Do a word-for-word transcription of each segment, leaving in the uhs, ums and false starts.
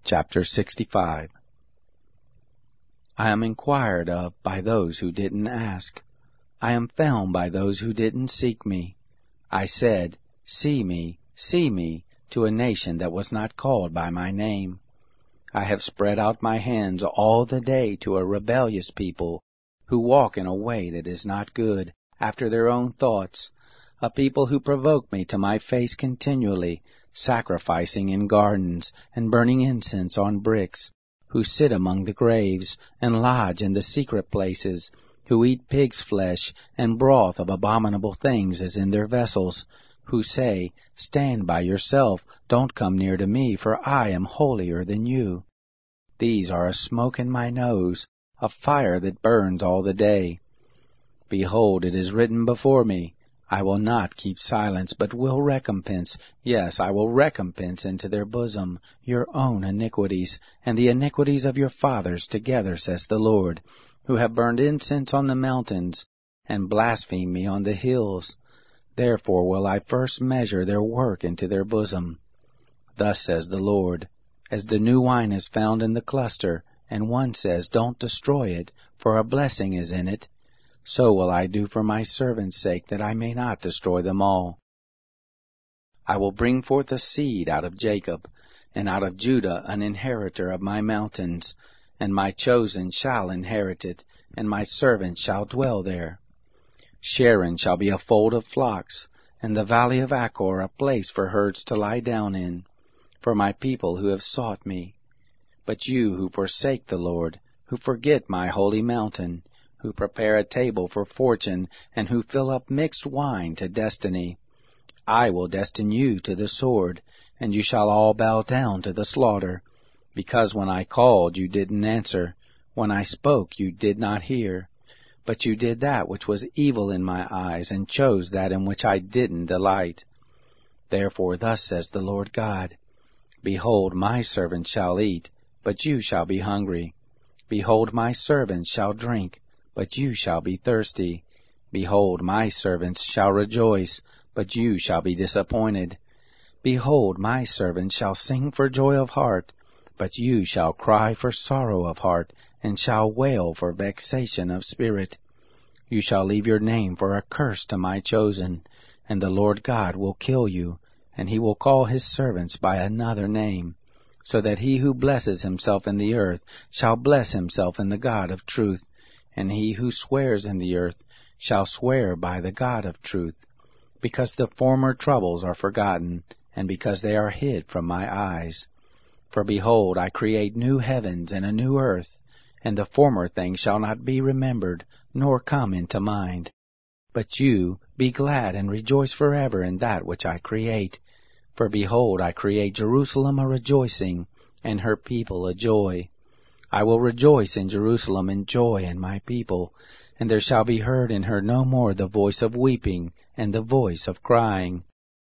Chapter sixty-five. I am inquired of by those who didn't ask. I am found by those who didn't seek me. I said, See me, see me, to a nation that was not called by my name. I have spread out my hands all the day to a rebellious people, who walk in a way that is not good, after their own thoughts, a people who provoke me to my face continually, sacrificing in gardens, and burning incense on bricks, who sit among the graves, and lodge in the secret places, who eat pig's flesh, and broth of abominable things as in their vessels, who say, Stand by yourself, don't come near to me, for I am holier than you. These are a smoke in my nose, a fire that burns all the day. Behold, it is written before me, I will not keep silence, but will recompense, yes, I will recompense into their bosom your own iniquities, and the iniquities of your fathers together, says the Lord, who have burned incense on the mountains, and blasphemed me on the hills. Therefore will I first measure their work into their bosom. Thus says the Lord, as the new wine is found in the cluster, and one says, Don't destroy it, for a blessing is in it, so will I do for my servants' sake, that I may not destroy them all. I will bring forth a seed out of Jacob, and out of Judah an inheritor of my mountains, and my chosen shall inherit it, and my servants shall dwell there. Sharon shall be a fold of flocks, and the valley of Achor a place for herds to lie down in, for my people who have sought me. But you who forsake the Lord, who forget my holy mountain, who prepare a table for fortune, and who fill up mixed wine to destiny, I will destine you to the sword, and you shall all bow down to the slaughter, because when I called you didn't answer, when I spoke you did not hear. But you did that which was evil in my eyes, and chose that in which I didn't delight. Therefore thus says the Lord God, Behold, my servants shall eat, but you shall be hungry. Behold, my servants shall drink, but you shall be thirsty. Behold, my servants shall rejoice, but you shall be disappointed. Behold, my servants shall sing for joy of heart, but you shall cry for sorrow of heart, and shall wail for vexation of spirit. You shall leave your name for a curse to my chosen, and the Lord God will kill you, and he will call his servants by another name, so that he who blesses himself in the earth shall bless himself in the God of truth, and he who swears in the earth shall swear by the God of truth, because the former troubles are forgotten, and because they are hid from my eyes. For behold, I create new heavens and a new earth, and the former things shall not be remembered, nor come into mind. But you, be glad and rejoice forever in that which I create. For behold, I create Jerusalem a rejoicing, and her people a joy. I will rejoice in Jerusalem and joy in my people, and there shall be heard in her no more the voice of weeping, and the voice of crying.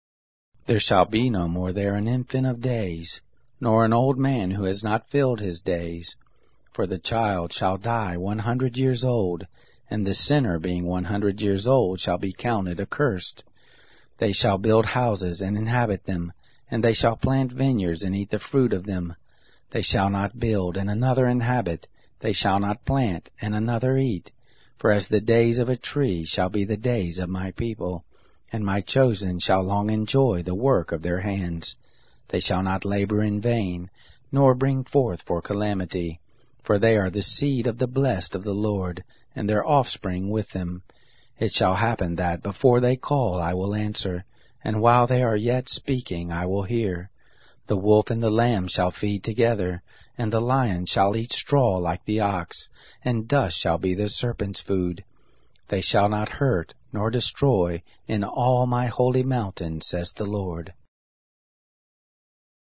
There shall be no more there an infant of days, nor an old man who has not filled his days. For the child shall die one hundred years old, and the sinner being one hundred years old shall be counted accursed. They shall build houses and inhabit them, and they shall plant vineyards and eat the fruit of them. They shall not build, and another inhabit. They shall not plant, and another eat. For as the days of a tree shall be the days of my people, and my chosen shall long enjoy the work of their hands. They shall not labor in vain, nor bring forth for calamity. For they are the seed of the blessed of the Lord, and their offspring with them. It shall happen that before they call I will answer, and while they are yet speaking I will hear. The wolf and the lamb shall feed together, and the lion shall eat straw like the ox, and dust shall be the serpent's food. They shall not hurt nor destroy in all my holy mountain, says the Lord.